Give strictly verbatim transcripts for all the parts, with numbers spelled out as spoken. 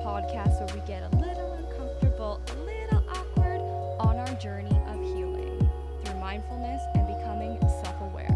podcast where we get a little uncomfortable, a little awkward on our journey of healing through mindfulness and becoming self-aware.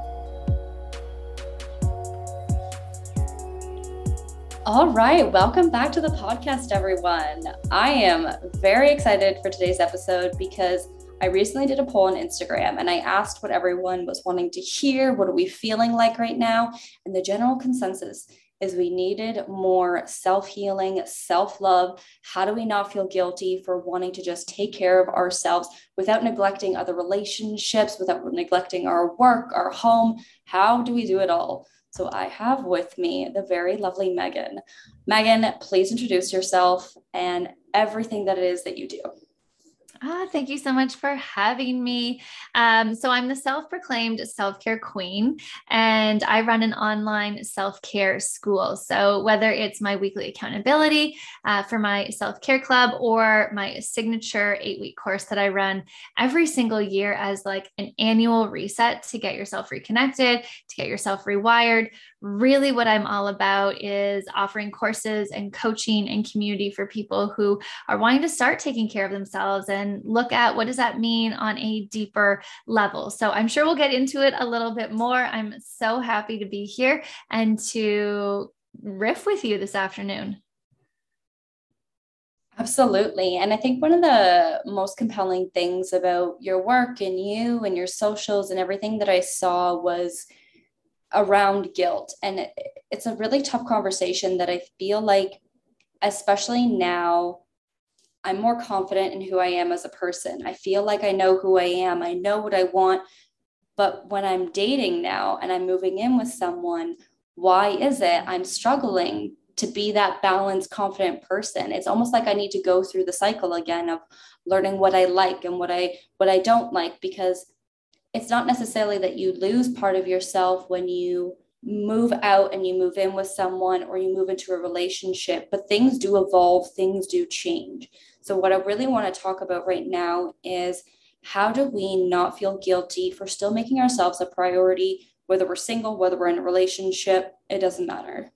All right, welcome back to the podcast, everyone. I am very excited for today's episode because I recently did a poll on Instagram and I asked what everyone was wanting to hear. What are we feeling like right now? And the general consensus is we needed more self-healing, self-love. How do we not feel guilty for wanting to just take care of ourselves without neglecting other relationships, without neglecting our work, our home? How do we do it all? So I have with me the very lovely Megan. Megan, please introduce yourself and everything that it is that you do. Ah, thank you so much for having me. Um, so I'm the self-proclaimed self-care queen, and I run an online self-care school. So whether it's my weekly accountability uh, for my self-care club or my signature eight-week course that I run every single year as like an annual reset to get yourself reconnected, to get yourself rewired, really what I'm all about is offering courses and coaching and community for people who are wanting to start taking care of themselves and look at what does that mean on a deeper level. So I'm sure we'll get into it a little bit more. I'm so happy to be here and to riff with you this afternoon. Absolutely. And I think one of the most compelling things about your work and you and your socials and everything that I saw was around guilt. And it's a really tough conversation that I feel like, especially now, I'm more confident in who I am as a person. I feel like I know who I am. I know what I want. But when I'm dating now and I'm moving in with someone, why is it I'm struggling to be that balanced, confident person? It's almost like I need to go through the cycle again of learning what I like and what I what I don't like, because it's not necessarily that you lose part of yourself when you move out and you move in with someone or you move into a relationship, but things do evolve, things do change. So what I really want to talk about right now is how do we not feel guilty for still making ourselves a priority, whether we're single, whether we're in a relationship, it doesn't matter.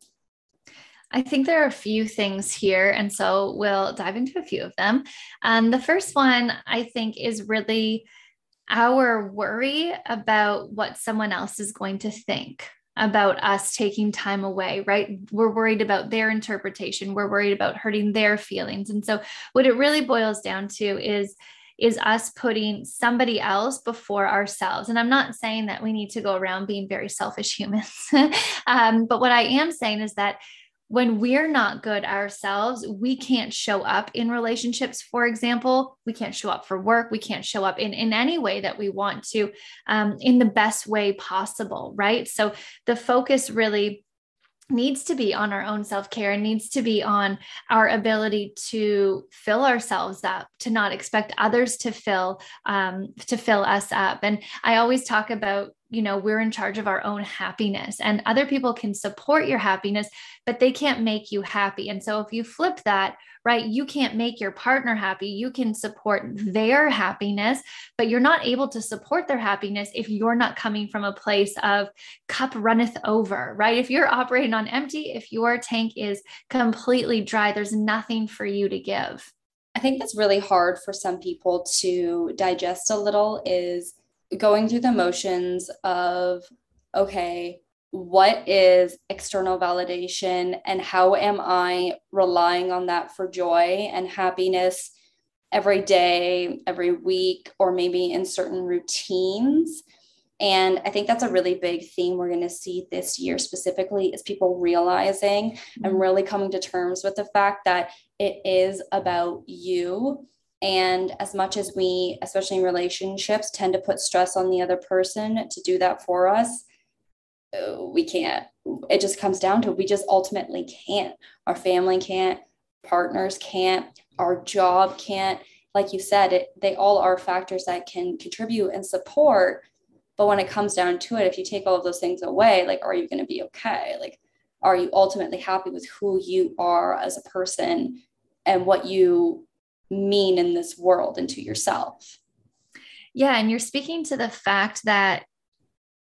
I think there are a few things here, and so we'll dive into a few of them. Um, the first one I think is really our worry about what someone else is going to think about us taking time away, right? We're worried about their interpretation. We're worried about hurting their feelings. And so what it really boils down to is, is us putting somebody else before ourselves. And I'm not saying that we need to go around being very selfish humans. um, but what I am saying is that when we're not good ourselves, we can't show up in relationships. For example, we can't show up for work. We can't show up in, in any way that we want to, um, in the best way possible, right? So the focus really needs to be on our own self-care and needs to be on our ability to fill ourselves up, to not expect others to fill, um, to fill us up. And I always talk about, you know, we're in charge of our own happiness, and other people can support your happiness, but they can't make you happy. And so if you flip that, right, you can't make your partner happy. You can support their happiness, but you're not able to support their happiness if you're not coming from a place of cup runneth over, right? If you're operating on empty, if your tank is completely dry, there's nothing for you to give. I think that's really hard for some people to digest a little, is going through the motions of, okay, what is external validation and how am I relying on that for joy and happiness every day, every week, or maybe in certain routines? And I think that's a really big theme we're going to see this year specifically, is people realizing mm-hmm. and really coming to terms with the fact that it is about you. And as much as we, especially in relationships, tend to put stress on the other person to do that for us, we can't. It just comes down to, we just ultimately can't. Our family can't, partners can't, our job can't. Like you said, it, they all are factors that can contribute and support. But when it comes down to it, if you take all of those things away, like, are you going to be okay? Like, are you ultimately happy with who you are as a person and what you mean in this world and to yourself? Yeah. And you're speaking to the fact that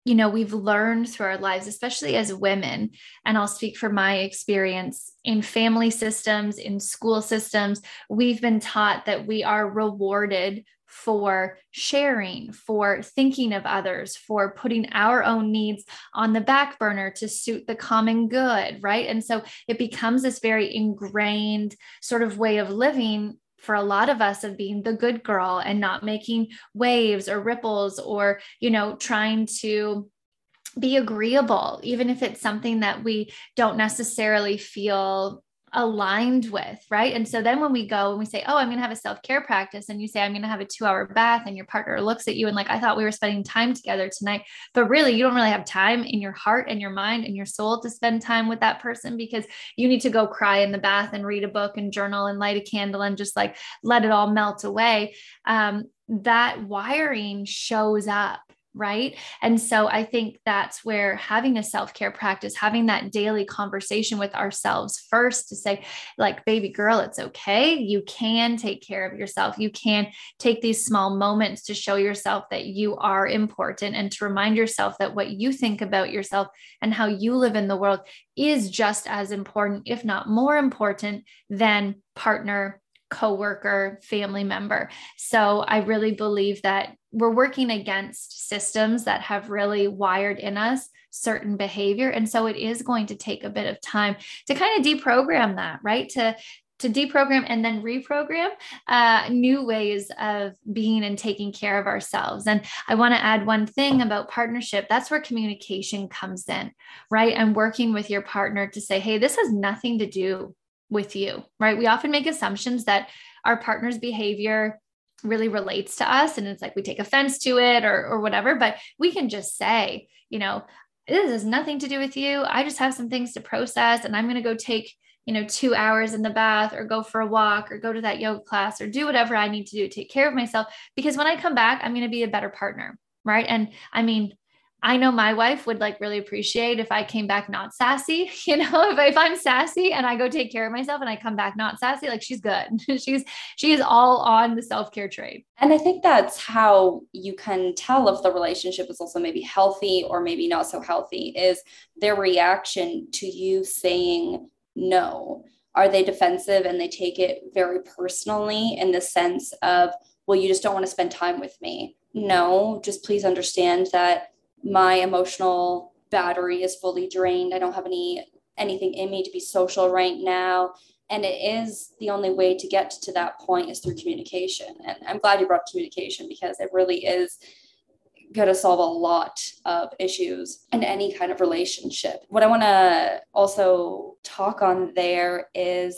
you know, we've learned through our lives, especially as women, and I'll speak from my experience in family systems, in school systems, we've been taught that we are rewarded for sharing, for thinking of others, for putting our own needs on the back burner to suit the common good, right? And so it becomes this very ingrained sort of way of living for a lot of us, of being the good girl and not making waves or ripples, or, you know, trying to be agreeable, even if it's something that we don't necessarily feel aligned with, right? And so then when we go and we say, oh, I'm going to have a self-care practice, and you say, I'm going to have a two hour bath, and your partner looks at you and like, I thought we were spending time together tonight, but really you don't really have time in your heart and your mind and your soul to spend time with that person, because you need to go cry in the bath and read a book and journal and light a candle and just like let it all melt away. Um, that wiring shows up. Right. And so I think that's where having a self-care practice, having that daily conversation with ourselves first to say, like, baby girl, it's okay. You can take care of yourself. You can take these small moments to show yourself that you are important, and to remind yourself that what you think about yourself and how you live in the world is just as important, if not more important, than partner, coworker, family member. So I really believe that we're working against systems that have really wired in us certain behavior. And so it is going to take a bit of time to kind of deprogram that, right? To to deprogram and then reprogram uh, new ways of being and taking care of ourselves. And I want to add one thing about partnership. That's where communication comes in, right? And working with your partner to say, hey, this has nothing to do with you, right? We often make assumptions that our partner's behavior really relates to us, and it's like we take offense to it or or whatever, but we can just say, you know, this has nothing to do with you. I just have some things to process, and I'm going to go take, you know, two hours in the bath, or go for a walk, or go to that yoga class, or do whatever I need to do to take care of myself, because when I come back, I'm going to be a better partner, right? And I mean, I know my wife would like really appreciate if I came back not sassy, you know, if, if I'm sassy and I go take care of myself and I come back not sassy, like she's good. she's, she is all on the self-care train. And I think that's how you can tell if the relationship is also maybe healthy or maybe not so healthy, is their reaction to you saying no. Are they defensive and they take it very personally in the sense of, well, you just don't want to spend time with me? No, just please understand that my emotional battery is fully drained. I don't have any anything in me to be social right now. And it is the only way to get to that point is through communication. And I'm glad you brought communication, because it really is going to solve a lot of issues in any kind of relationship. What I want to also talk on there is,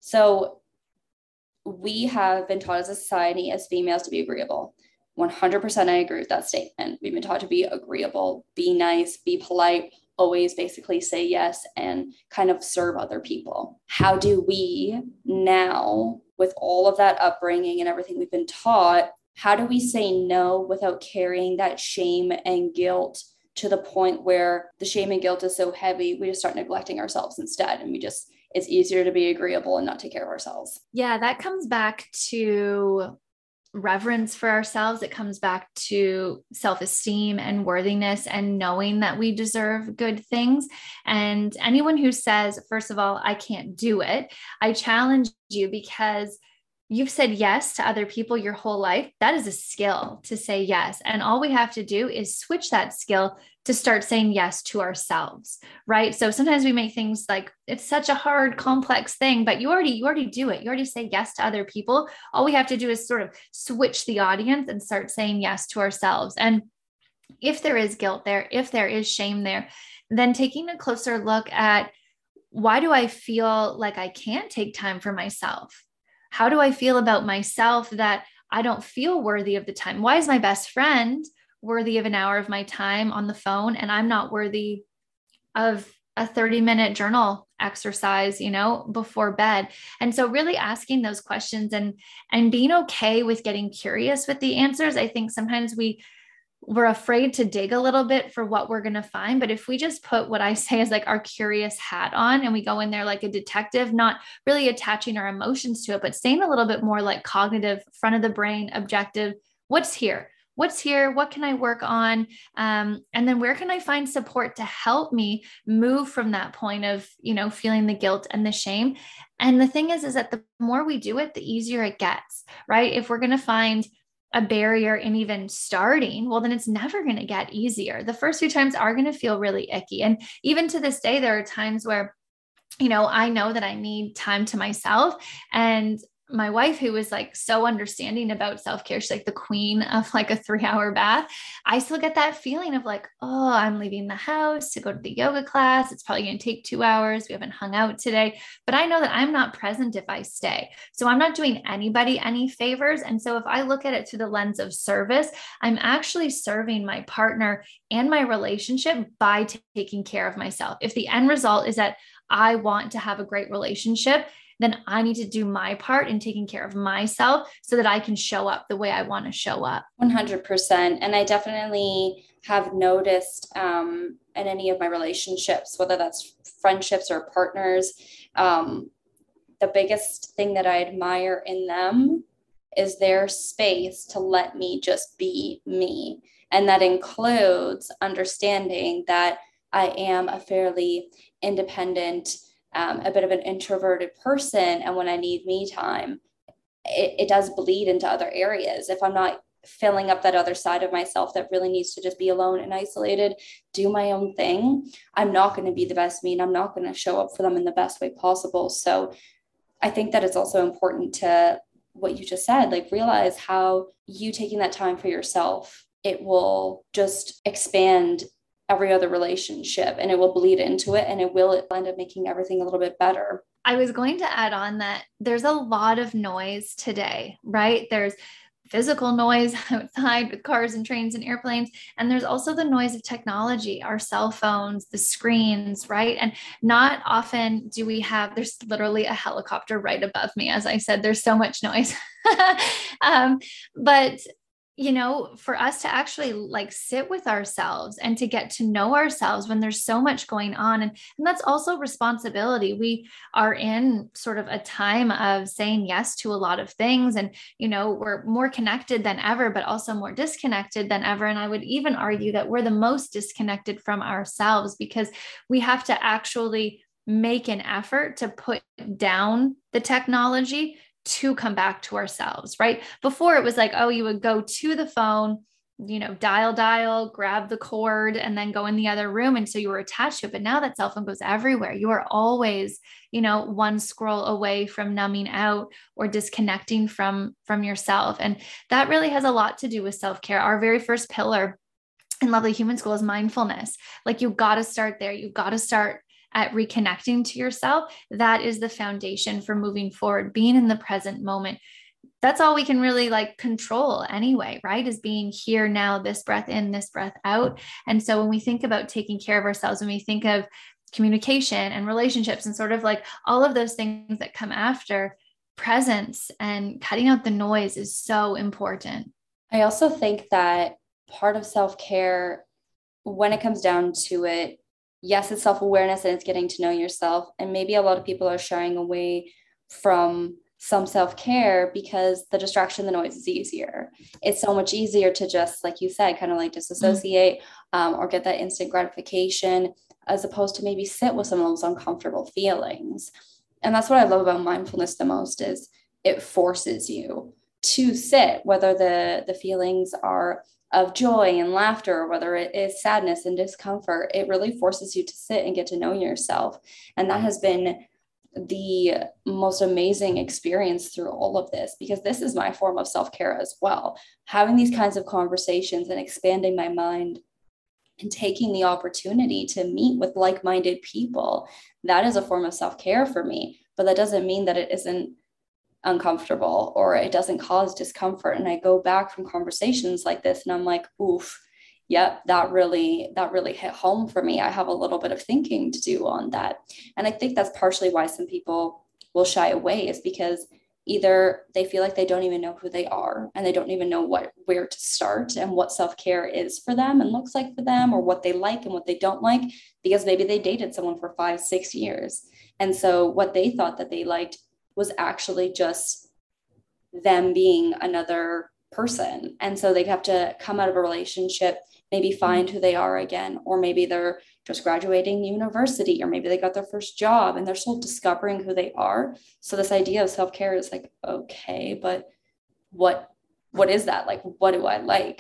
so we have been taught as a society, as females, to be agreeable. one hundred percent I agree with that statement. We've been taught to be agreeable, be nice, be polite, always basically say yes, and kind of serve other people. How do we now, with all of that upbringing and everything we've been taught, how do we say no without carrying that shame and guilt to the point where the shame and guilt is so heavy, we just start neglecting ourselves instead, and we just, it's easier to be agreeable and not take care of ourselves? Yeah, that comes back to reverence for ourselves. It comes back to self-esteem and worthiness, and knowing that we deserve good things. And anyone who says, first of all, I can't do it, I challenge you, because you've said yes to other people your whole life. That is a skill, to say yes. And all we have to do is switch that skill to start saying yes to ourselves, right? So sometimes we make things like, it's such a hard, complex thing, but you already, you already do it. You already say yes to other people. All we have to do is sort of switch the audience and start saying yes to ourselves. And if there is guilt there, if there is shame there, then taking a closer look at, why do I feel like I can't take time for myself? How do I feel about myself that I don't feel worthy of the time? Why is my best friend worthy of an hour of my time on the phone, and I'm not worthy of a thirty minute journal exercise, you know, before bed? And so really asking those questions and, and being okay with getting curious with the answers. I think sometimes we we're afraid to dig a little bit for what we're going to find. But if we just put what I say is like our curious hat on, and we go in there like a detective, not really attaching our emotions to it, but staying a little bit more like cognitive, front of the brain, objective, what's here? what's here? What can I work on? Um, and then where can I find support to help me move from that point of, you know, feeling the guilt and the shame? And the thing is, is that the more we do it, the easier it gets, right? If we're going to find a barrier in even starting, well, then it's never going to get easier. The first few times are going to feel really icky. And even to this day, there are times where, you know, I know that I need time to myself. And my wife, who was like so understanding about self-care, she's like the queen of like a three hour bath. I still get that feeling of like, oh, I'm leaving the house to go to the yoga class. It's probably going to take two hours. We haven't hung out today, but I know that I'm not present if I stay. So I'm not doing anybody any favors. And so if I look at it through the lens of service, I'm actually serving my partner and my relationship by t- taking care of myself. If the end result is that I want to have a great relationship, then I need to do my part in taking care of myself so that I can show up the way I want to show up. one hundred percent. And I definitely have noticed um, in any of my relationships, whether that's friendships or partners, um, the biggest thing that I admire in them is their space to let me just be me. And that includes understanding that I am a fairly independent, um, a bit of an introverted person. And when I need me time, it, it does bleed into other areas. If I'm not filling up that other side of myself that really needs to just be alone and isolated, do my own thing, I'm not going to be the best me, and I'm not going to show up for them in the best way possible. So I think that it's also important to, what you just said, like realize how you taking that time for yourself, it will just expand every other relationship, and it will bleed into it, and it will end up making everything a little bit better. I was going to add on that there's a lot of noise today, right? There's physical noise outside with cars and trains and airplanes. And there's also the noise of technology, our cell phones, the screens, right? And not often do we have, there's literally a helicopter right above me. As I said, there's so much noise. um, but you know, for us to actually like sit with ourselves and to get to know ourselves when there's so much going on. And, and that's also responsibility. We are in sort of a time of saying yes to a lot of things. And, you know, we're more connected than ever, but also more disconnected than ever. And I would even argue that we're the most disconnected from ourselves because we have to actually make an effort to put down the technology to come back to ourselves, right? Before it was like, oh, you would go to the phone, you know, dial, dial, grab the cord, and then go in the other room. And so you were attached to it. But now that cell phone goes everywhere. You are always, you know, one scroll away from numbing out or disconnecting from, from yourself. And that really has a lot to do with self-care. Our very first pillar in Lovely Human School is mindfulness. Like you got to start there. You got to start at reconnecting to yourself. That is the foundation for moving forward, being in the present moment. That's all we can really like control anyway, right? Is being here now, this breath in, this breath out. And so when we think about taking care of ourselves, when we think of communication and relationships and sort of like all of those things that come after, presence and cutting out the noise is so important. I also think that part of self-care, when it comes down to it, yes, it's self-awareness and it's getting to know yourself. And maybe a lot of people are shying away from some self-care because the distraction, the noise is easier. It's so much easier to just, like you said, kind of like disassociate mm-hmm. um, or get that instant gratification, as opposed to maybe sit with some of those uncomfortable feelings. And that's what I love about mindfulness the most, is it forces you to sit, whether the, the feelings are of joy and laughter, or whether it is sadness and discomfort. It really forces you to sit and get to know yourself. And that has been the most amazing experience through all of this, because this is my form of self-care as well. Having these kinds of conversations and expanding my mind and taking the opportunity to meet with like-minded people, that is a form of self-care for me. But that doesn't mean that it isn't uncomfortable or it doesn't cause discomfort. And I go back from conversations like this and I'm like, oof, yep, that really, that really hit home for me. I have a little bit of thinking to do on that. And I think that's partially why some people will shy away, is because either they feel like they don't even know who they are and they don't even know what, where to start and what self-care is for them and looks like for them, or what they like and what they don't like, because maybe they dated someone for five, six years. And so what they thought that they liked was actually just them being another person. And so they have to come out of a relationship, maybe find who they are again, or maybe they're just graduating university, or maybe they got their first job and they're still discovering who they are. So this idea of self-care is like, okay, but what what is that? Like, what do I like?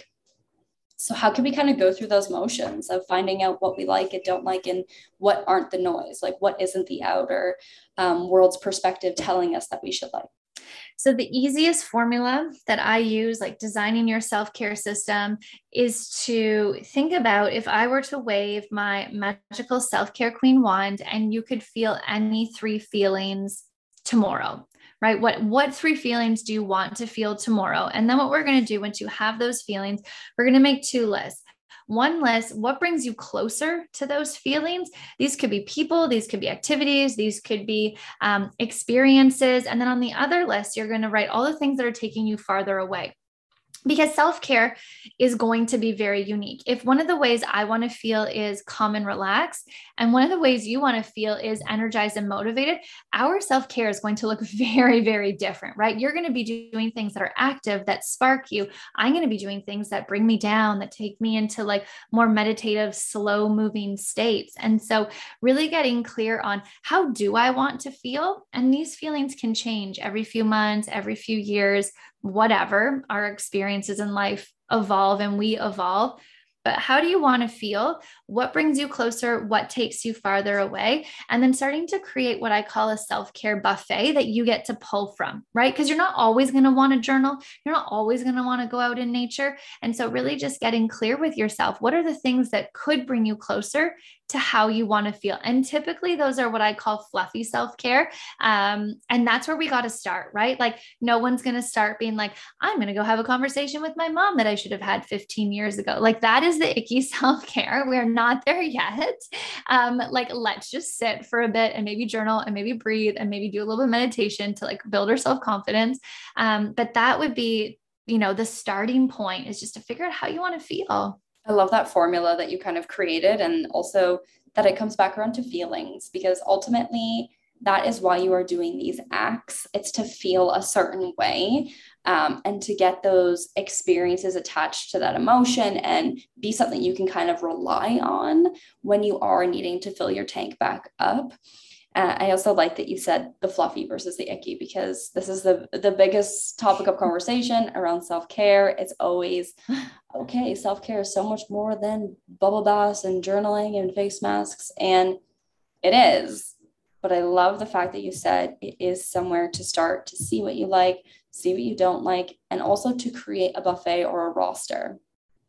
So how can we kind of go through those motions of finding out what we like and don't like, and what aren't the noise, like what isn't the outer um, world's perspective telling us that we should like? So the easiest formula that I use, like designing your self-care system, is to think about, if I were to wave my magical self-care queen wand and you could feel any three feelings tomorrow, right? What, what three feelings do you want to feel tomorrow? And then what we're going to do once you have those feelings, we're going to make two lists. One list, what brings you closer to those feelings? These could be people, these could be activities, these could be um, experiences. And then on the other list, you're going to write all the things that are taking you farther away. Because self-care is going to be very unique. If one of the ways I want to feel is calm and relaxed, and one of the ways you want to feel is energized and motivated, our self-care is going to look very, very different, right? You're going to be doing things that are active, that spark you. I'm going to be doing things that bring me down, that take me into like more meditative, slow moving states. And so really getting clear on, how do I want to feel? And these feelings can change every few months, every few years, whatever. Our experiences in life evolve and we evolve. But how do you want to feel? What brings you closer? What takes you farther away? And then starting to create what I call a self-care buffet that you get to pull from, right? Because you're not always going to want to journal. You're not always going to want to go out in nature. And so really just getting clear with yourself, what are the things that could bring you closer to how you want to feel? And typically those are what I call fluffy self-care. Um, and that's where we got to start, right? Like no one's going to start being like, I'm going to go have a conversation with my mom that I should have had fifteen years ago. Like that is the icky self-care. We're not there yet. Um, like let's just sit for a bit and maybe journal and maybe breathe and maybe do a little bit of meditation to like build our self-confidence. Um, but that would be, you know, the starting point is just to figure out how you want to feel. I love that formula that you kind of created, and also that it comes back around to feelings, because ultimately that is why you are doing these acts. It's to feel a certain way, um, and to get those experiences attached to that emotion and be something you can kind of rely on when you are needing to fill your tank back up. Uh, I also like that you said the fluffy versus the icky, because this is the, the biggest topic of conversation around self-care. It's always, okay, self-care is so much more than bubble baths and journaling and face masks. And it is. But I love the fact that you said it is somewhere to start, to see what you like, see what you don't like, and also to create a buffet or a roster.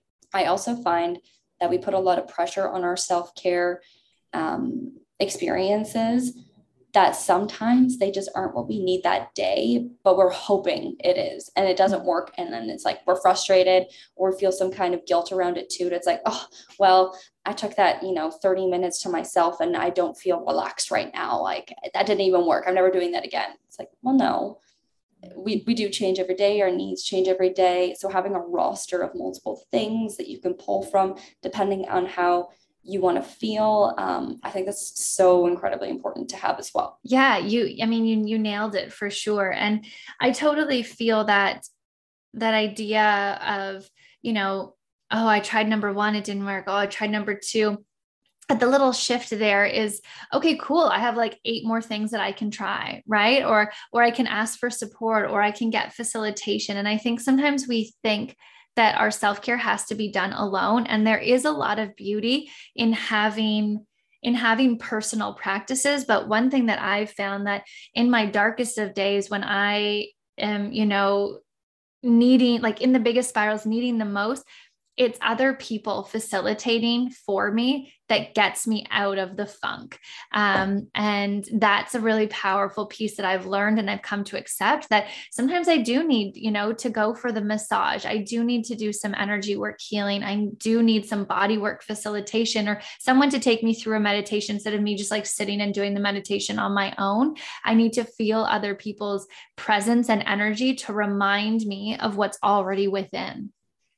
I also find that we put a lot of pressure on our self-care um, experiences, that sometimes they just aren't what we need that day, but we're hoping it is, and it doesn't work. And then it's like, we're frustrated or feel some kind of guilt around it too. It's like, oh, well, I took that, you know, thirty minutes to myself and I don't feel relaxed right now. Like that didn't even work. I'm never doing that again. It's like, well, no, we, we do change every day. Our needs change every day. So having a roster of multiple things that you can pull from, depending on how you want to feel. Um, I think that's so incredibly important to have as well. Yeah, you, I mean, you, you nailed it for sure. And I totally feel that, that idea of, you know, oh, I tried number one, it didn't work. Oh, I tried number two. But the little shift there is, okay, cool. I have like eight more things that I can try, right? Or, or I can ask for support, or I can get facilitation. And I think sometimes we think that our self-care has to be done alone. And there is a lot of beauty in having, in having personal practices. But one thing that I've found, that in my darkest of days, when I am, you know, needing, like in the biggest spirals, needing the most, it's other people facilitating for me that gets me out of the funk. Um, and that's a really powerful piece that I've learned and I've come to accept, that sometimes I do need, you know, to go for the massage. I do need to do some energy work healing. I do need some body work facilitation, or someone to take me through a meditation instead of me just like sitting and doing the meditation on my own. I need to feel other people's presence and energy to remind me of what's already within.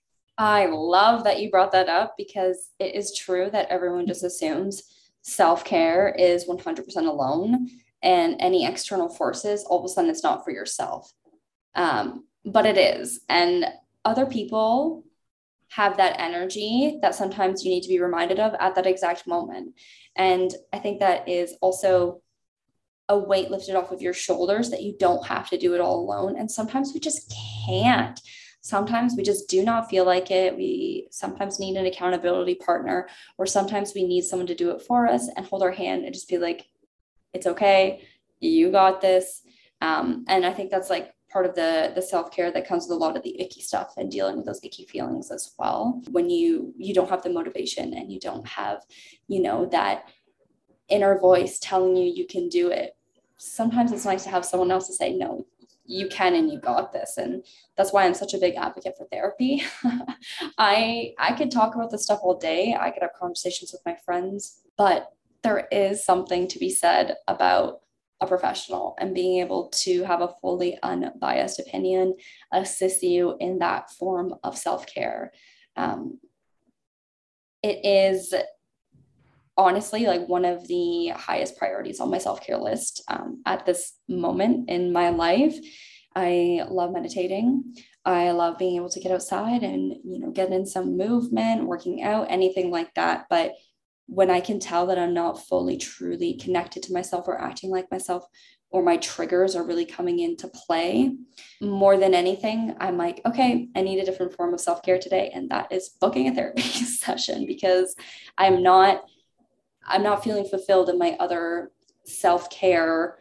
I love that you brought that up, because it is true that everyone just assumes self-care is one hundred percent alone, and any external forces, all of a sudden it's not for yourself. Um, but it is. And other people have that energy that sometimes you need to be reminded of at that exact moment. And I think that is also a weight lifted off of your shoulders, that you don't have to do it all alone. And sometimes we just can't. Sometimes we just do not feel like it. We sometimes need an accountability partner, or sometimes we need someone to do it for us and hold our hand and just be like, it's okay, you got this. Um, and I think that's like part of the the self-care that comes with a lot of the icky stuff and dealing with those icky feelings as well. When you you don't have the motivation and you don't have, you know, that inner voice telling you you can do it, sometimes it's nice to have someone else to say, no, you can and you got this. And that's why I'm such a big advocate for therapy. I I could talk about this stuff all day. I could have conversations with my friends, but there is something to be said about a professional and being able to have a fully unbiased opinion assist you in that form of self-care. Um, it is honestly like one of the highest priorities on my self-care list um, at this moment in my life. I love meditating. I love being able to get outside and, you know, get in some movement, working out, anything like that. But when I can tell that I'm not fully, truly connected to myself or acting like myself, or my triggers are really coming into play, more than anything, I'm like, okay, I need a different form of self-care today. And that is booking a therapy session, because I'm not, I'm not feeling fulfilled in my other self-care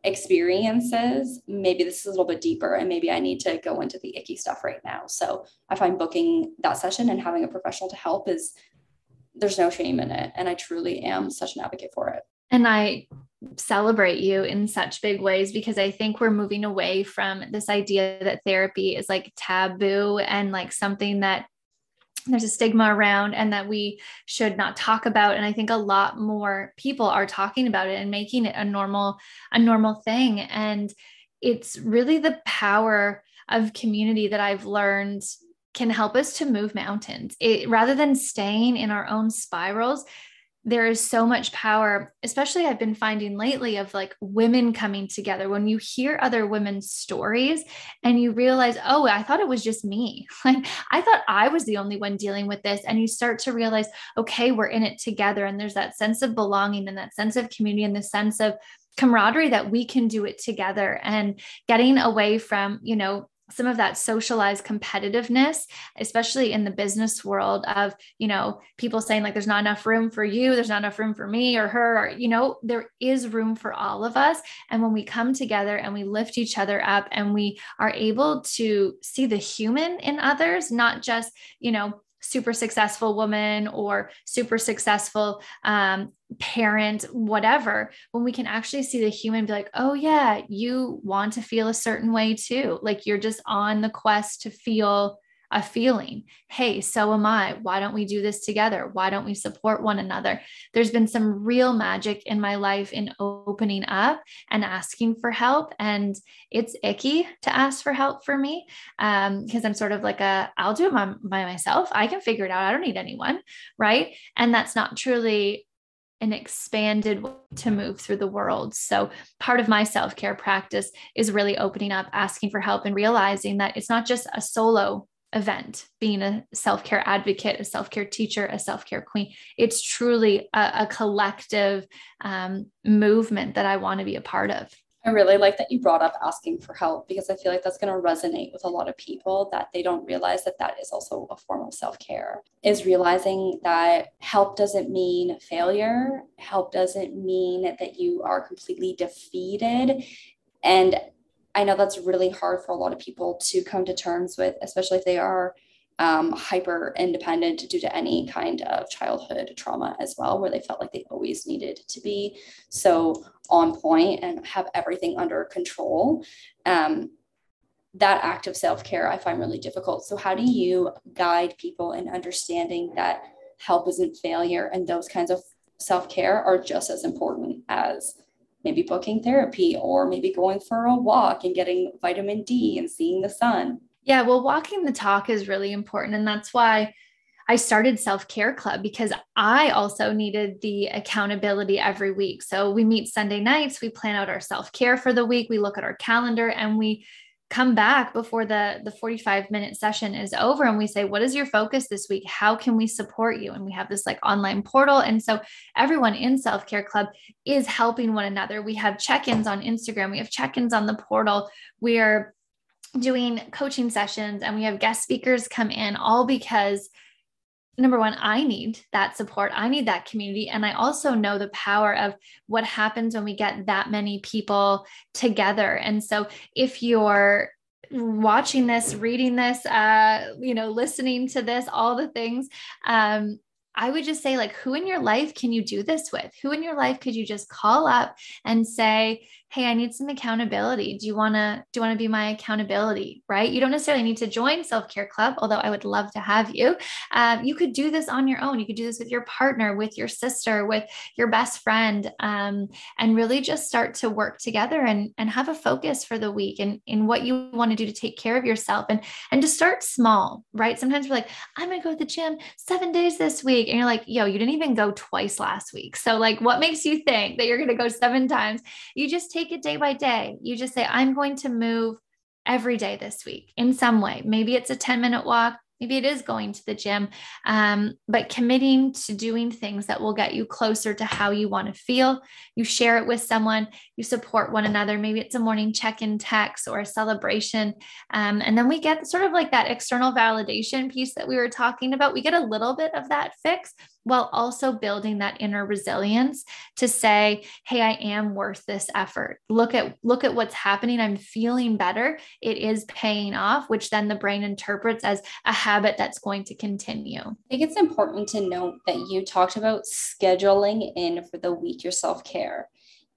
experiences. Maybe this is a little bit deeper and maybe I need to go into the icky stuff right now. So I find booking that session and having a professional to help is, there's no shame in it. And I truly am such an advocate for it. And I celebrate you in such big ways, because I think we're moving away from this idea that therapy is like taboo and like something that there's a stigma around and that we should not talk about. And I think a lot more people are talking about it and making it a normal, a normal thing. And it's really the power of community that I've learned can help us to move mountains. It, rather than staying in our own spirals, there is so much power, especially I've been finding lately, of like women coming together. When you hear other women's stories and you realize, oh, I thought it was just me. Like, I thought I was the only one dealing with this. And you start to realize, okay, we're in it together. And there's that sense of belonging and that sense of community and the sense of camaraderie that we can do it together, and getting away from, you know, some of that socialized competitiveness, especially in the business world, of, you know, people saying like, there's not enough room for you, there's not enough room for me or her, or, you know, there is room for all of us. And when we come together and we lift each other up and we are able to see the human in others, not just, you know, super successful woman or super successful um, parent, whatever, when we can actually see the human, be like, oh yeah, you want to feel a certain way too. Like, you're just on the quest to feel a feeling. Hey, so am I. Why don't we do this together? Why don't we support one another? There's been some real magic in my life in opening up and asking for help. And it's icky to ask for help for me, um, because I'm sort of like a, I'll do it by, by myself. I can figure it out. I don't need anyone. Right. And that's not truly an expanded way to move through the world. So part of my self-care practice is really opening up, asking for help, and realizing that it's not just a solo event, being a self-care advocate, a self-care teacher, a self-care queen. It's truly a, a collective um, movement that I want to be a part of. I really like that you brought up asking for help, because I feel like that's going to resonate with a lot of people, that they don't realize that that is also a form of self-care, is realizing that help doesn't mean failure. Help doesn't mean that you are completely defeated. And I know that's really hard for a lot of people to come to terms with, especially if they are um, hyper independent due to any kind of childhood trauma as well, where they felt like they always needed to be so on point and have everything under control. Um, that act of self-care I find really difficult. So how do you guide people in understanding that help isn't failure, and those kinds of self-care are just as important as maybe booking therapy, or maybe going for a walk and getting vitamin D and seeing the sun? Yeah, well, walking the talk is really important. And that's why I started Self-Care Club, because I also needed the accountability every week. So we meet Sunday nights, we plan out our self-care for the week, we look at our calendar, and we come back before the the forty-five minute session is over and we say, what is your focus this week? How can we support you? And we have this like online portal. And so everyone in Self-Care Club is helping one another. We have check-ins on Instagram. We have check-ins on the portal. We are doing coaching sessions and we have guest speakers come in, all because number one, I need that support. I need that community. And I also know the power of what happens when we get that many people together. And so if you're watching this, reading this, uh, you know, listening to this, all the things, um, I would just say, like, who in your life can you do this with? Who in your life could you just call up and say, hey, I need some accountability. Do you want to, do you want to be my accountability? Right? You don't necessarily need to join Self-Care Club, although I would love to have you. Um, you could do this on your own. You could do this with your partner, with your sister, with your best friend, um, and really just start to work together and, and have a focus for the week and in what you want to do to take care of yourself and, and to start small, right? Sometimes we're like, I'm going to go to the gym seven days this week. And you're like, yo, you didn't even go twice last week. So like, what makes you think that you're going to go seven times? You just take it day by day. You just say, I'm going to move every day this week in some way. Maybe it's a ten minute walk. Maybe it is going to the gym, um, but committing to doing things that will get you closer to how you want to feel. You share it with someone, you support one another. Maybe it's a morning check-in text or a celebration. Um, and then we get sort of like that external validation piece that we were talking about. We get a little bit of that fix while also building that inner resilience to say, hey, I am worth this effort. Look at, look at what's happening. I'm feeling better. It is paying off, which then the brain interprets as a habit that's going to continue. I think it's important to note that you talked about scheduling in for the week your self-care.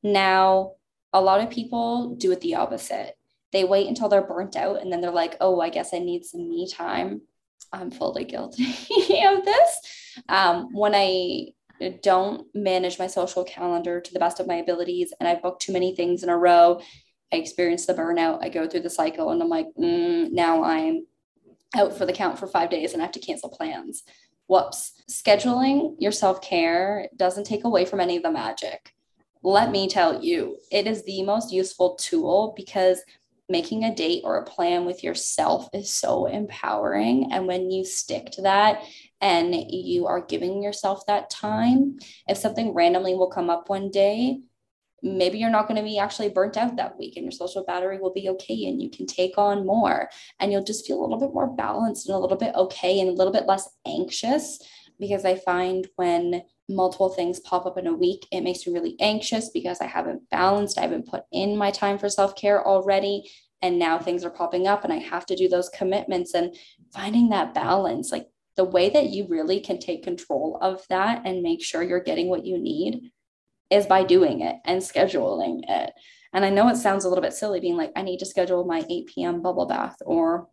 Now, a lot of people do it the opposite. They wait until they're burnt out and then they're like, oh, I guess I need some me time. I'm fully guilty of this. Um, when I don't manage my social calendar to the best of my abilities and I've booked too many things in a row, I experience the burnout. I go through the cycle and I'm like, mm, now I'm out for the count for five days and I have to cancel plans. Whoops. Scheduling your self-care doesn't take away from any of the magic. Let me tell you, it is the most useful tool because making a date or a plan with yourself is so empowering. And when you stick to that and you are giving yourself that time, if something randomly will come up one day, maybe you're not going to be actually burnt out that week and your social battery will be okay and you can take on more and you'll just feel a little bit more balanced and a little bit okay and a little bit less anxious. Because I find when multiple things pop up in a week, it makes me really anxious because I haven't balanced, I haven't put in my time for self-care already. And now things are popping up and I have to do those commitments and finding that balance. Like the way that you really can take control of that and make sure you're getting what you need is by doing it and scheduling it. And I know it sounds a little bit silly being like, I need to schedule my eight p.m. bubble bath or,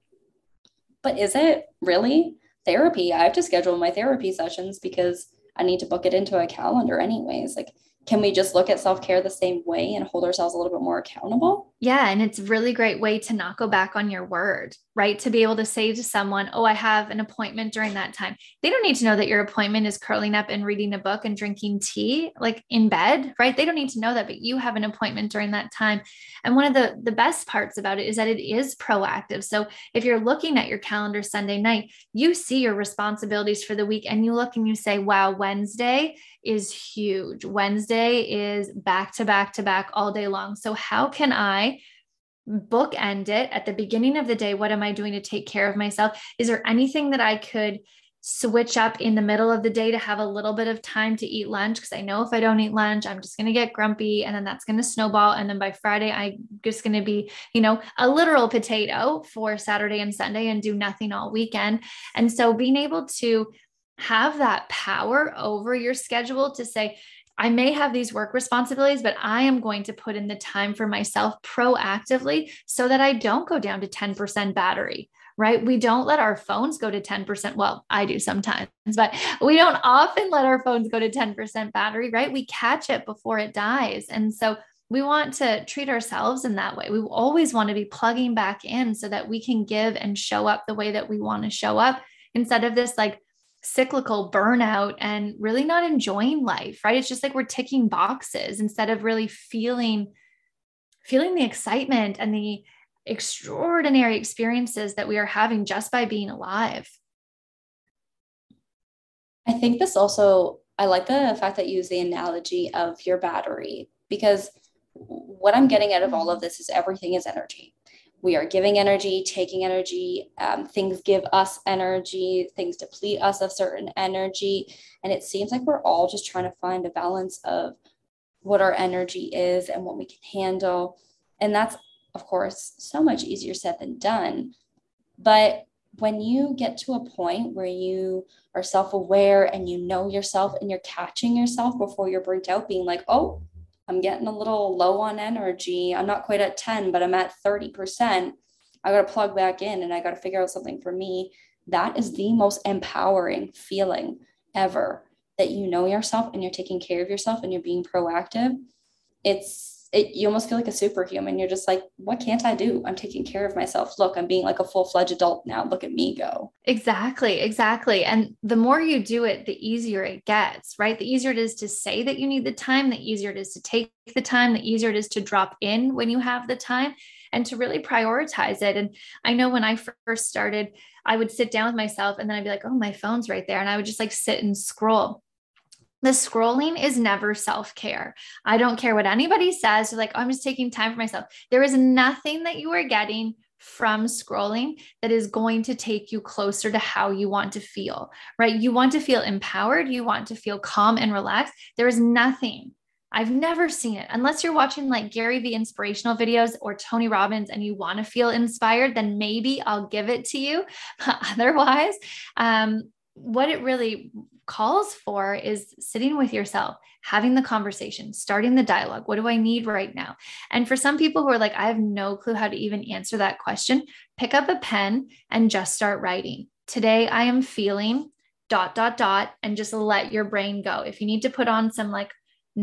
but is it really? Therapy? I have to schedule my therapy sessions because I need to book it into a calendar anyways. Like, can we just look at self-care the same way and hold ourselves a little bit more accountable? Yeah. And it's a really great way to not go back on your word, right? To be able to say to someone, oh, I have an appointment during that time. They don't need to know that your appointment is curling up and reading a book and drinking tea, like in bed, right? They don't need to know that, but you have an appointment during that time. And one of the, the best parts about it is that it is proactive. So if you're looking at your calendar Sunday night, you see your responsibilities for the week and you look and you say, wow, Wednesday is huge. Wednesday is back to back to back all day long. So how can I bookend it at the beginning of the day? What am I doing to take care of myself? Is there anything that I could switch up in the middle of the day to have a little bit of time to eat lunch? Because I know if I don't eat lunch, I'm just going to get grumpy and then that's going to snowball. And then by Friday, I'm just going to be, you know, a literal potato for Saturday and Sunday and do nothing all weekend. And so being able to have that power over your schedule to say, I may have these work responsibilities, but I am going to put in the time for myself proactively so that I don't go down to ten percent battery, right? We don't let our phones go to ten percent. Well, I do sometimes, but we don't often let our phones go to ten percent battery, right? We catch it before it dies. And so we want to treat ourselves in that way. We always want to be plugging back in so that we can give and show up the way that we want to show up instead of this like cyclical burnout and really not enjoying life, right? It's just like we're ticking boxes instead of really feeling, feeling the excitement and the extraordinary experiences that we are having just by being alive. I think this also, I like the fact that you use the analogy of your battery, because what I'm getting out of all of this is everything is energy. We are giving energy, taking energy, um, things give us energy, things deplete us of certain energy. And it seems like we're all just trying to find a balance of what our energy is and what we can handle. And that's, of course, so much easier said than done. But when you get to a point where you are self-aware and you know yourself and you're catching yourself before you're burnt out, being like, oh, I'm getting a little low on energy. I'm not quite at ten, but I'm at thirty percent. I got to plug back in and I got to figure out something for me. That is the most empowering feeling ever, that you know yourself and you're taking care of yourself and you're being proactive. It's It, you almost feel like a superhuman. You're just like, what can't I do? I'm taking care of myself. Look, I'm being like a full-fledged adult now. Look at me go. Exactly, exactly. And the more you do it, the easier it gets, right? The easier it is to say that you need the time, the easier it is to take the time, the easier it is to drop in when you have the time and to really prioritize it. And I know when I first started, I would sit down with myself and then I'd be like, oh, my phone's right there. And I would just like sit and scroll. The scrolling is never self-care. I don't care what anybody says. They're like, oh, I'm just taking time for myself. There is nothing that you are getting from scrolling that is going to take you closer to how you want to feel, right? You want to feel empowered. You want to feel calm and relaxed. There is nothing. I've never seen it unless you're watching like Gary Vee inspirational videos or Tony Robbins and you want to feel inspired, then maybe I'll give it to you. But otherwise, um, what it really calls for is sitting with yourself, having the conversation, starting the dialogue. What do I need right now? And for some people who are like, I have no clue how to even answer that question, pick up a pen and just start writing. Today I am feeling dot, dot, dot, and just let your brain go. If you need to put on some like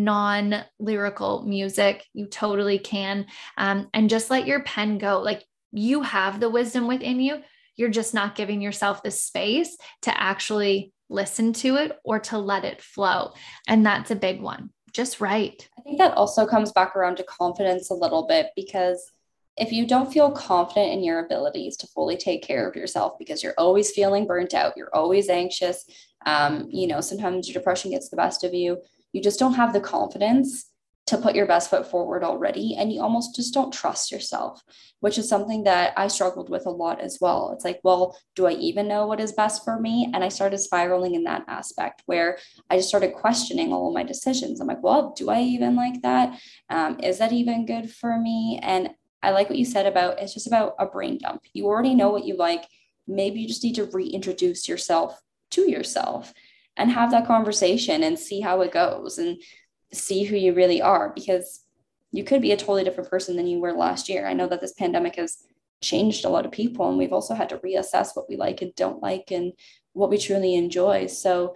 non-lyrical music, you totally can. Um, and just let your pen go. Like you have the wisdom within you. You're just not giving yourself the space to actually listen to it or to let it flow. And that's a big one. Just write. I think that also comes back around to confidence a little bit, because if you don't feel confident in your abilities to fully take care of yourself because you're always feeling burnt out, you're always anxious, um, you know, sometimes your depression gets the best of you, you just don't have the confidence to put your best foot forward already. And you almost just don't trust yourself, which is something that I struggled with a lot as well. It's like, well, do I even know what is best for me? And I started spiraling in that aspect where I just started questioning all of my decisions. I'm like, well, do I even like that? Um, is that even good for me? And I like what you said about, it's just about a brain dump. You already know what you like. Maybe you just need to reintroduce yourself to yourself and have that conversation and see how it goes and see who you really are, because you could be a totally different person than you were last year. I know that this pandemic has changed a lot of people, and we've also had to reassess what we like and don't like and what we truly enjoy. So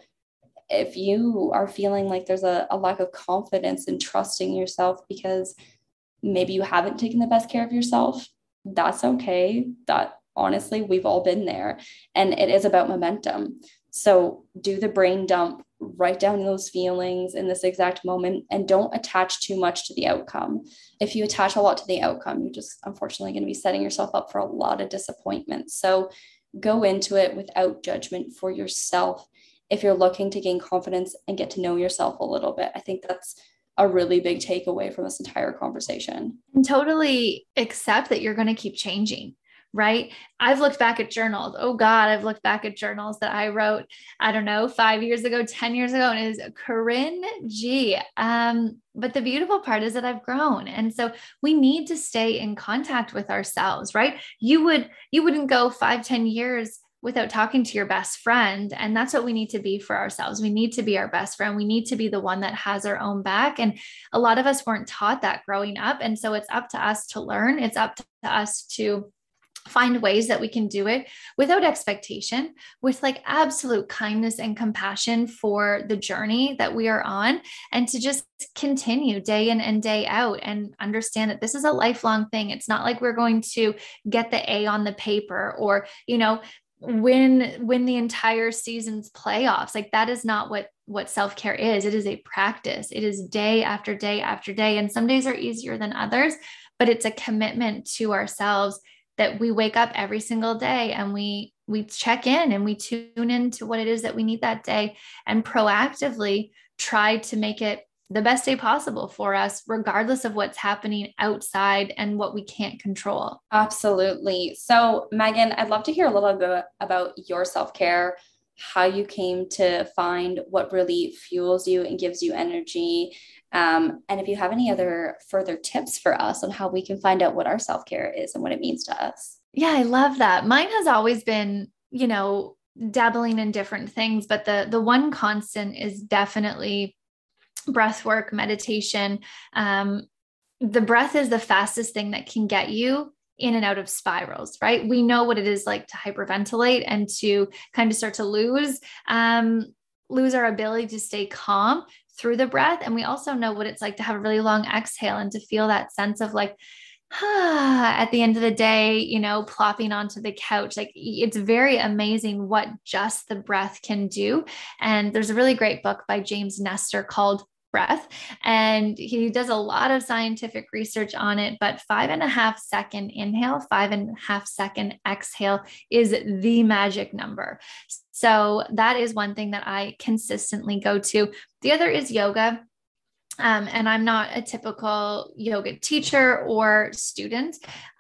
if you are feeling like there's a, a lack of confidence in trusting yourself because maybe you haven't taken the best care of yourself, that's okay. That honestly, we've all been there, and it is about momentum. So do the brain dump, write down those feelings in this exact moment, and don't attach too much to the outcome. If you attach a lot to the outcome, you're just unfortunately going to be setting yourself up for a lot of disappointment. So go into it without judgment for yourself. If you're looking to gain confidence and get to know yourself a little bit, I think that's a really big takeaway from this entire conversation. And totally accept that you're going to keep changing. Right? I've looked back at journals. Oh God, I've looked back at journals that I wrote, I don't know, five years ago, ten years ago, and it is cringy. Um, but the beautiful part is that I've grown. And so we need to stay in contact with ourselves, right? You would, you wouldn't go five, ten years without talking to your best friend. And that's what we need to be for ourselves. We need to be our best friend. We need to be the one that has our own back. And a lot of us weren't taught that growing up. And so it's up to us to learn. It's up to us to find ways that we can do it without expectation, with like absolute kindness and compassion for the journey that we are on, and to just continue day in and day out and understand that this is a lifelong thing. It's not like we're going to get the A on the paper or, you know, win, win the entire season's playoffs. Like that is not what, what self-care is. It is a practice. It is day after day after day. And some days are easier than others, but it's a commitment to ourselves that we wake up every single day and we we check in and we tune into what it is that we need that day and proactively try to make it the best day possible for us, regardless of what's happening outside and what we can't control. Absolutely. So, Megan, I'd love to hear a little bit about your self-care, how you came to find what really fuels you and gives you energy. Um, and if you have any other further tips for us on how we can find out what our self-care is and what it means to us. Yeah, I love that. Mine has always been, you know, dabbling in different things, but the the one constant is definitely breath work, meditation. Um, the breath is the fastest thing that can get you in and out of spirals, right? We know what it is like to hyperventilate and to kind of start to lose, um, lose our ability to stay calm through the breath. And we also know what it's like to have a really long exhale and to feel that sense of like, ah, at the end of the day, you know, plopping onto the couch. Like, it's very amazing what just the breath can do. And there's a really great book by James Nestor called Breath, and he does a lot of scientific research on it, but five and a half second inhale, five and a half second exhale is the magic number. So that is one thing that I consistently go to. The other is yoga. Um, and I'm not a typical yoga teacher or student.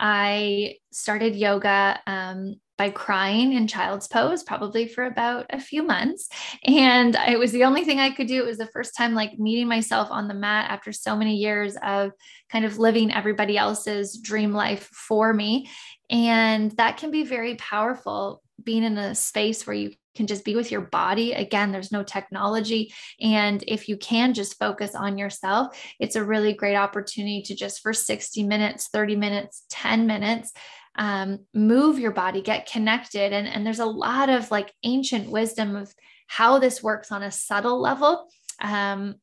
I started yoga um, by crying in child's pose, probably for about a few months. And it was the only thing I could do. It was the first time like meeting myself on the mat after so many years of kind of living everybody else's dream life for me. And that can be very powerful, being in a space where you can just be with your body. Again, there's no technology. And if you can just focus on yourself, it's a really great opportunity to just for sixty minutes, thirty minutes, ten minutes, um, move your body, get connected. And, and there's a lot of like ancient wisdom of how this works on a subtle level. Um,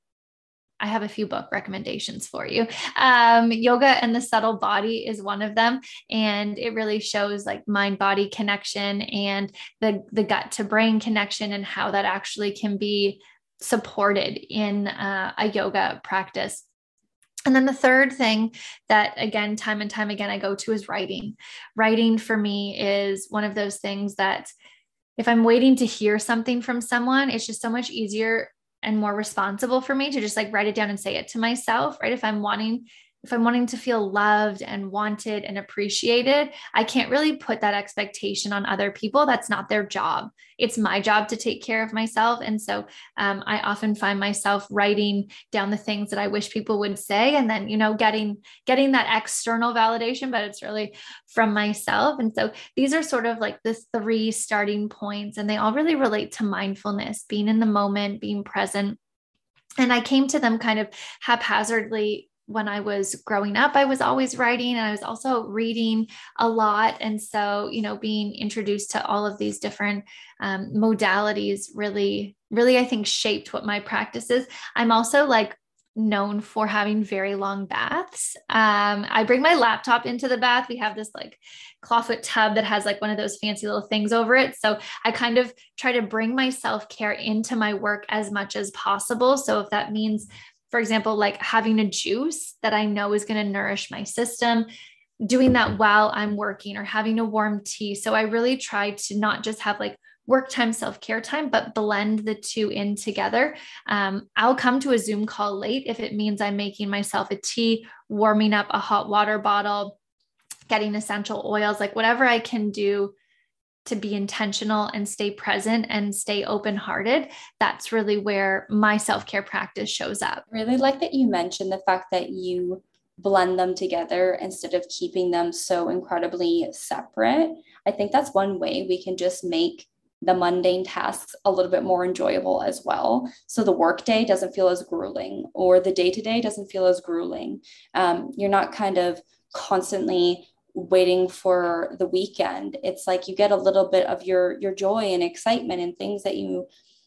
I have a few book recommendations for you. Um, Yoga and the Subtle Body is one of them. And it really shows like mind body connection and the, the gut to brain connection and how that actually can be supported in uh, a yoga practice. And then the third thing that, again, time and time again, I go to is writing. Writing for me is one of those things that if I'm waiting to hear something from someone, it's just so much easier and more responsible for me to just like write it down and say it to myself, right? If I'm wanting, if I'm wanting to feel loved and wanted and appreciated, I can't really put that expectation on other people. That's not their job. It's my job to take care of myself. And so um, I often find myself writing down the things that I wish people would say, and then, you know, getting, getting that external validation, but it's really from myself. And so these are sort of like the three starting points, and they all really relate to mindfulness, being in the moment, being present. And I came to them kind of haphazardly. When I was growing up, I was always writing, and I was also reading a lot. And so, you know, being introduced to all of these different um, modalities really, really, I think shaped what my practice is. I'm also like known for having very long baths. Um, I bring my laptop into the bath. We have this like clawfoot tub that has like one of those fancy little things over it. So I kind of try to bring my self-care into my work as much as possible. So if that means, for example, like having a juice that I know is going to nourish my system, doing that while I'm working, or having a warm tea. So I really try to not just have like work time, self-care time, but blend the two in together. Um, I'll come to a Zoom call late if it means I'm making myself a tea, warming up a hot water bottle, getting essential oils, like whatever I can do to be intentional and stay present and stay open-hearted. That's really where my self-care practice shows up. I really like that you mentioned the fact that you blend them together instead of keeping them so incredibly separate. I think that's one way we can just make the mundane tasks a little bit more enjoyable as well. So the workday doesn't feel as grueling, or the day-to-day doesn't feel as grueling. Um, you're not kind of constantly waiting for the weekend. It's like you get a little bit of your your joy and excitement and things that you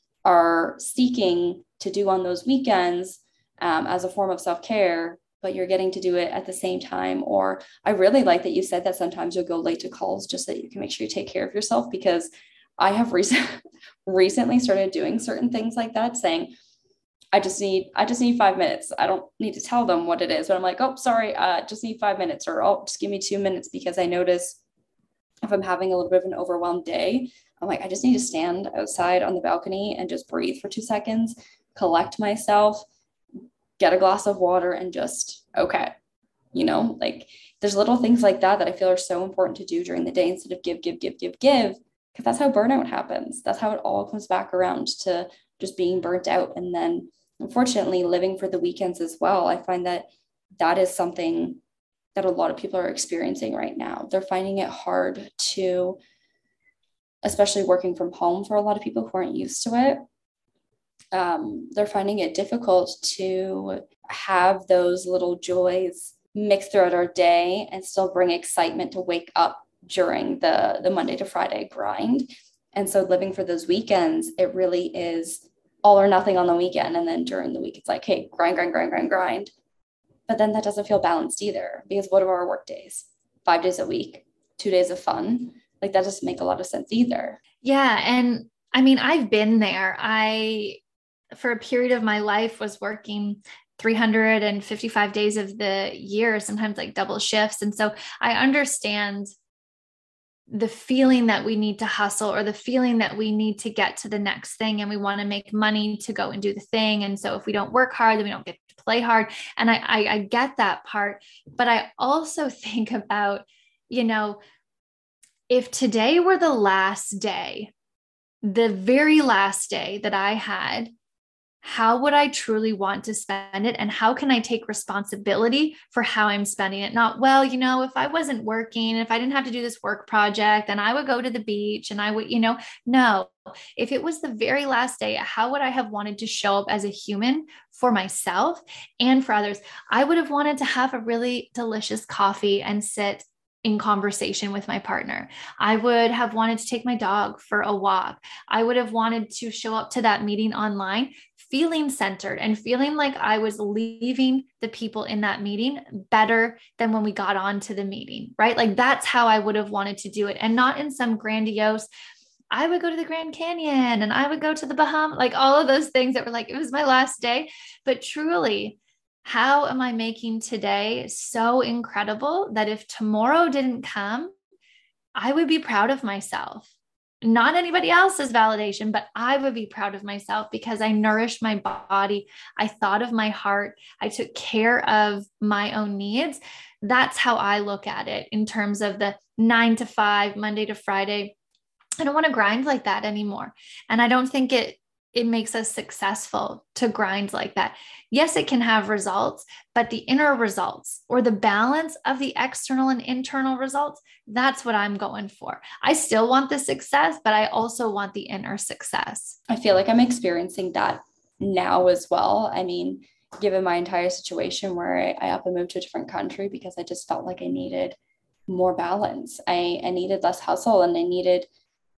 are seeking to do on those weekends um, as a form of self-care, but you're getting to do it at the same time. Or I really like that you said that sometimes you'll go late to calls just so that you can make sure you take care of yourself, because I have recent, recently started doing certain things like that, saying, I just need, I just need five minutes. I don't need to tell them what it is, but I'm like, oh, sorry, uh, just need five minutes, or oh, just give me two minutes because I notice if I'm having a little bit of an overwhelmed day, I'm like, I just need to stand outside on the balcony and just breathe for two seconds, collect myself, get a glass of water, and just, okay, you know, like there's little things like that that I feel are so important to do during the day instead of give, give, give, give, give, because that's how burnout happens. That's how it all comes back around to just being burnt out. And then unfortunately, living for the weekends as well. I find that that is something that a lot of people are experiencing right now. They're finding it hard to, especially working from home for a lot of people who aren't used to it. Um, they're finding it difficult to have those little joys mixed throughout our day and still bring excitement to wake up during the, the Monday to Friday grind. And so living for those weekends, it really is all or nothing on the weekend. And then during the week, it's like, hey, grind, grind, grind, grind, grind. But then that doesn't feel balanced either, because what are our work days? Five days a week, two days of fun. Like that doesn't make a lot of sense either. Yeah. And I mean, I've been there. I, for a period of my life, was working three hundred fifty-five days of the year, sometimes like double shifts. And so I understand the feeling that we need to hustle, or the feeling that we need to get to the next thing, and we want to make money to go and do the thing. And so if we don't work hard, then we don't get to play hard. And I, I, I get that part, but I also think about, you know, if today were the last day, the very last day that I had, how would I truly want to spend it? And how can I take responsibility for how I'm spending it? Not, well, you know, if I wasn't working, if I didn't have to do this work project, then I would go to the beach and I would, you know, no, if it was the very last day, how would I have wanted to show up as a human for myself and for others? I would have wanted to have a really delicious coffee and sit in conversation with my partner. I would have wanted to take my dog for a walk. I would have wanted to show up to that meeting online feeling centered and feeling like I was leaving the people in that meeting better than when we got on to the meeting, right? Like that's how I would have wanted to do it, and not in some grandiose, I would go to the Grand Canyon and I would go to the Bahamas, like all of those things that were like, it was my last day. But truly, how am I making today so incredible that if tomorrow didn't come, I would be proud of myself? Not anybody else's validation, but I would be proud of myself because I nourished my body. I thought of my heart. I took care of my own needs. That's how I look at it in terms of the nine to five, Monday to Friday. I don't want to grind like that anymore. And I don't think it it makes us successful to grind like that. Yes, it can have results, but the inner results, or the balance of the external and internal results, that's what I'm going for. I still want the success, but I also want the inner success. I feel like I'm experiencing that now as well. I mean, given my entire situation where I, I up and moved to a different country because I just felt like I needed more balance. I, I needed less hustle, and I needed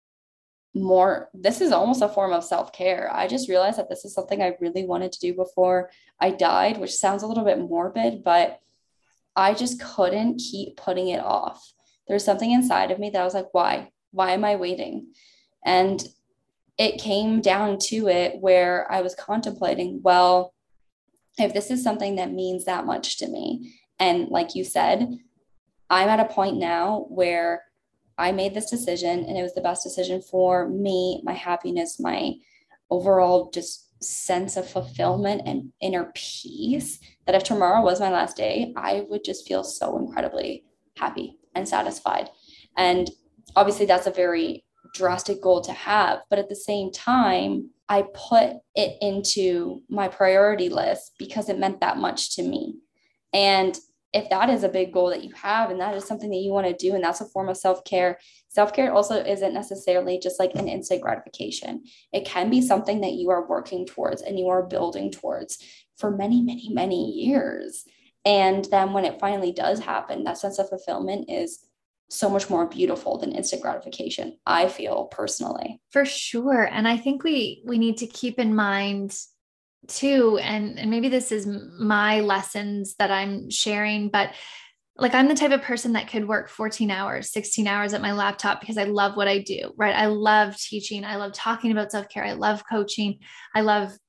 more. This is almost a form of self-care. I just realized that this is something I really wanted to do before I died, which sounds a little bit morbid, but I just couldn't keep putting it off. There's something inside of me that I was like, why? Why am I waiting? And it came down to it where I was contemplating, well, if this is something that means that much to me, and like you said, I'm at a point now where I made this decision and it was the best decision for me, my happiness, my overall just sense of fulfillment and inner peace, that if tomorrow was my last day, I would just feel so incredibly happy and satisfied. And obviously that's a very drastic goal to have, but at the same time, I put it into my priority list because it meant that much to me. And if that is a big goal that you have, and that is something that you want to do, and that's a form of self-care, self-care also isn't necessarily just like an instant gratification. It can be something that you are working towards and you are building towards for many, many, many years. And then when it finally does happen, that sense of fulfillment is so much more beautiful than instant gratification, I feel personally. For sure. And I think we we need to keep in mind too, and, and maybe this is my lessons that I'm sharing, but like I'm the type of person that could work fourteen hours, sixteen hours at my laptop because I love what I do, right? I love teaching. I love talking about self-care. I love coaching. I love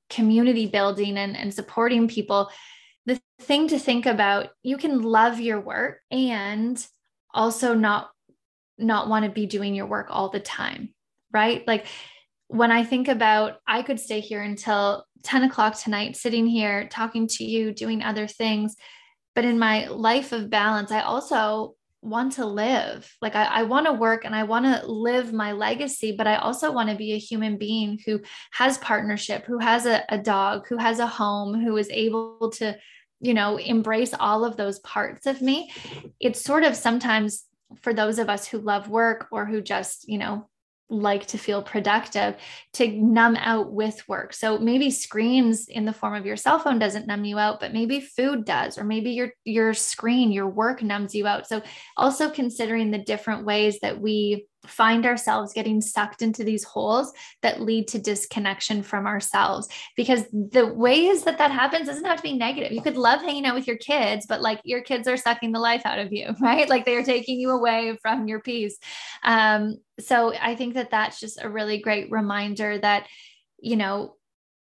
community building and, and supporting people, the thing to think about, you can love your work and also not, not want to be doing your work all the time, right? Like when I think about, I could stay here until ten o'clock tonight, sitting here, talking to you, doing other things. But in my life of balance, I also want to live. Like I, I want to work and I want to live my legacy, but I also want to be a human being who has partnership, who has a, a dog, who has a home, who is able to, you know, embrace all of those parts of me. It's sort of sometimes for those of us who love work or who just, you know, like to feel productive, to numb out with work. So maybe screens in the form of your cell phone doesn't numb you out, but maybe food does, or maybe your, your screen, your work numbs you out. So also considering the different ways that we find ourselves getting sucked into these holes that lead to disconnection from ourselves, because the ways that that happens doesn't have to be negative. You could love hanging out with your kids, but like your kids are sucking the life out of you, right? Like they are taking you away from your peace. Um, so I think that that's just a really great reminder that, you know,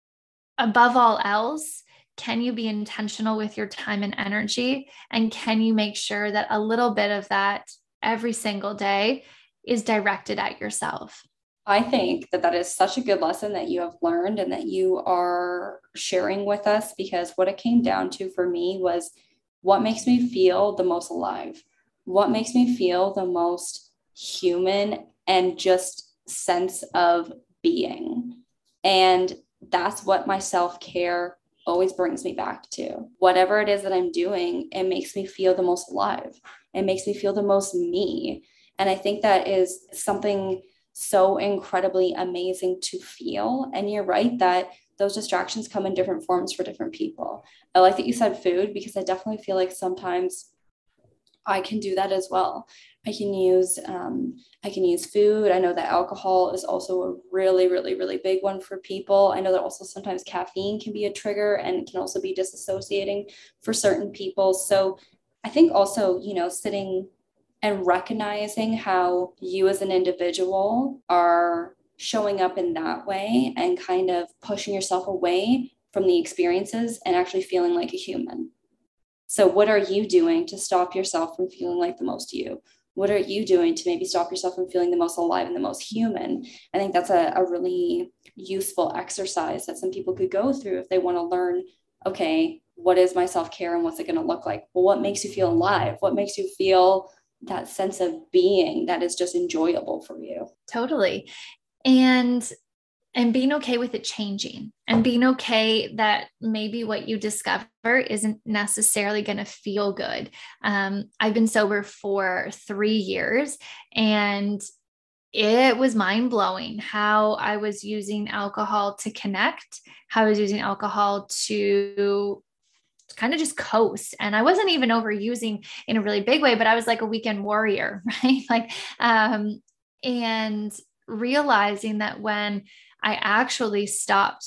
above all else, can you be intentional with your time and energy? And can you make sure that a little bit of that every single day is directed at yourself? I think that that is such a good lesson that you have learned and that you are sharing with us, because what it came down to for me was what makes me feel the most alive, what makes me feel the most human and just sense of being. And that's what my self-care always brings me back to. Whatever it is that I'm doing, it makes me feel the most alive. It makes me feel the most me. And I think that is something so incredibly amazing to feel. And you're right that those distractions come in different forms for different people. I like that you said food, because I definitely feel like sometimes I can do that as well. I can use, um, I can use food. I know that alcohol is also a really, really, really big one for people. I know that also sometimes caffeine can be a trigger and can also be disassociating for certain people. So I think also, you know, sitting and recognizing how you as an individual are showing up in that way and kind of pushing yourself away from the experiences and actually feeling like a human. So what are you doing to stop yourself from feeling like the most you? What are you doing to maybe stop yourself from feeling the most alive and the most human? I think that's a, a really useful exercise that some people could go through if they want to learn, okay, what is my self-care and what's it going to look like? Well, what makes you feel alive? What makes you feel that sense of being that is just enjoyable for you? Totally. And and being okay with it changing, and being okay that maybe what you discover isn't necessarily going to feel good. Um, I've been sober for three years and it was mind blowing how I was using alcohol to connect, how I was using alcohol to kind of just coast. And I wasn't even overusing in a really big way, but I was like a weekend warrior, right? Like, um, and realizing that when I actually stopped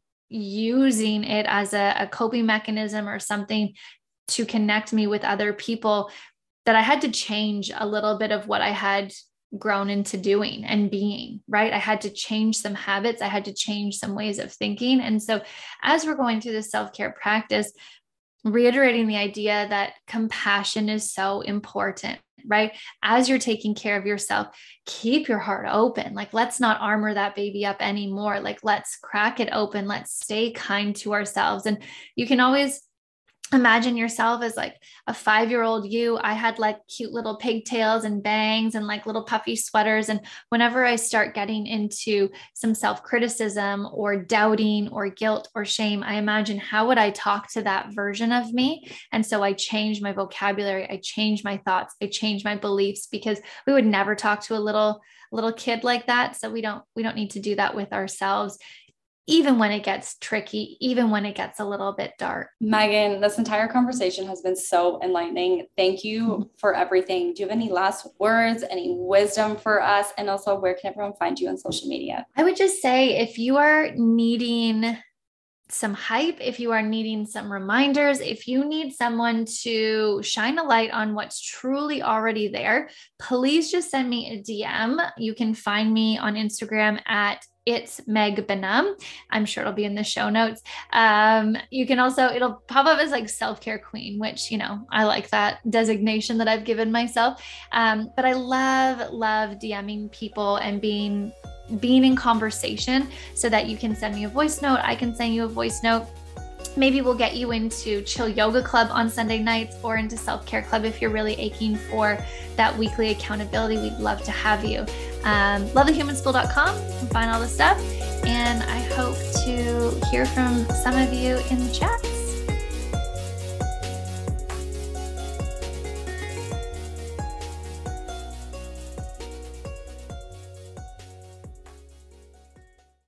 using it as a, a coping mechanism or something to connect me with other people, that I had to change a little bit of what I had grown into doing and being, right? I had to change some habits. I had to change some ways of thinking. And so as we're going through this self-care practice, reiterating the idea that compassion is so important, right? As you're taking care of yourself, keep your heart open. Like, let's not armor that baby up anymore. Like, let's crack it open. Let's stay kind to ourselves. And you can always imagine yourself as like a five-year-old you. I had like cute little pigtails and bangs and like little puffy sweaters. And whenever I start getting into some self-criticism or doubting or guilt or shame, I imagine, how would I talk to that version of me? And so I change my vocabulary. I change my thoughts. I change my beliefs, because we would never talk to a little, little kid like that. So we don't, we don't need to do that with ourselves, even when it gets tricky, even when it gets a little bit dark. Megan, this entire conversation has been so enlightening. Thank you for everything. Do you have any last words, any wisdom for us? And also, where can everyone find you on social media? I would just say, if you are needing some hype, if you are needing some reminders, if you need someone to shine a light on what's truly already there, please just send me a D M. You can find me on Instagram at It's Meg Benham. I'm sure it'll be in the show notes. Um, you can also, it'll pop up as like self-care queen, which, you know, I like that designation that I've given myself. Um, but I love, love DMing people and being, being in conversation so that you can send me a voice note. I can send you a voice note. Maybe we'll get you into Chill Yoga Club on Sunday nights or into Self-Care Club if you're really aching for that weekly accountability. We'd love to have you. Um, love the human school dot com. You can find all the stuff. And I hope to hear from some of you in the chat.